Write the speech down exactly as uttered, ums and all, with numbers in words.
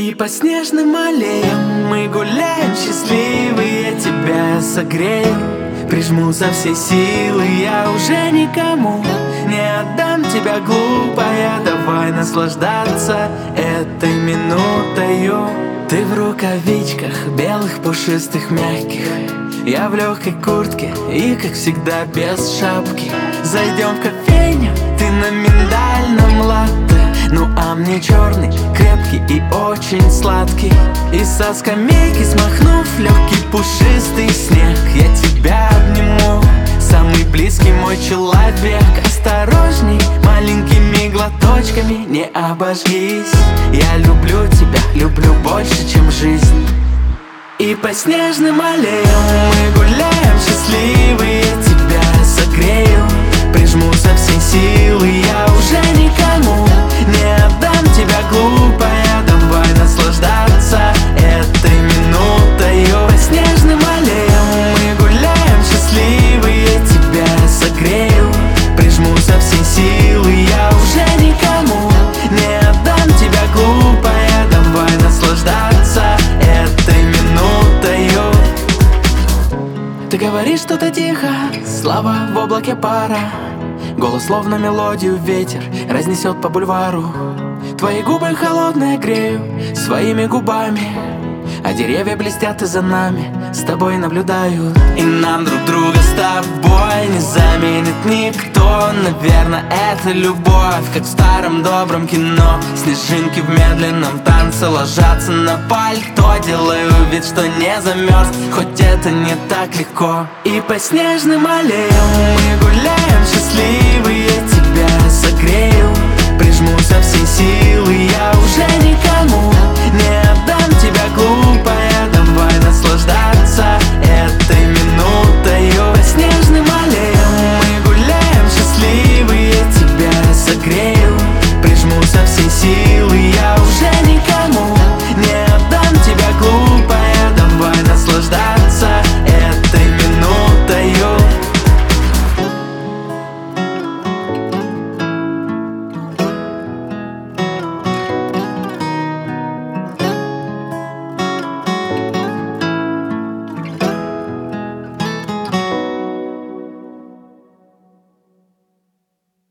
И по снежным аллеям мы гуляем счастливые. Я тебя согрею, прижму со всей силы. Я уже никому не отдам тебя, глупая. Давай наслаждаться этой минутою. Ты в рукавичках белых, пушистых, мягких. Я в легкой куртке и, как всегда, без шапки. Зайдем в кофейню, ты на миндальном латте. Ну а мне черный, крепкий и очень сладкий. И со скамейки, смахнув легкий пушистый снег, я тебя обниму, самый близкий мой человек. Осторожней, маленькими глоточками, не обожгись. Я люблю тебя, люблю больше, чем жизнь. И по снежным аллеям мы гуляем счастливые. Я тебя согрею, прижму со всей силы. Я уже никому не отдам тебя, глупая. Давай наслаждаться этой минутою. По снежным аллеям мы гуляем счастливые. Я тебя согрею, прижму со всей силы. Я уже никому не отдам тебя, глупая. Давай наслаждаться этой минутою. Ты говоришь что-то тихо, слова в облаке пара. Голос словно мелодию ветер разнесет по бульвару. Твои губы холодные грею своими губами, а деревья блестят и за нами с тобой наблюдают. И нам друг друга с тобой не заменит никто. Наверное, это любовь, как в старом добром кино. Снежинки в медленном танце ложатся на пальто. Делаю вид, что не замерз, хоть это не так легко. И по снежным аллеям мы гуляем счастливые. Я тебя согрею, прижму со всей силы. Я уже не